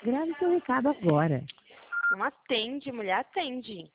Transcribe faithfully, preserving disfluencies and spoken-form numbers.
Grave seu recado agora. Não atende, mulher, atende.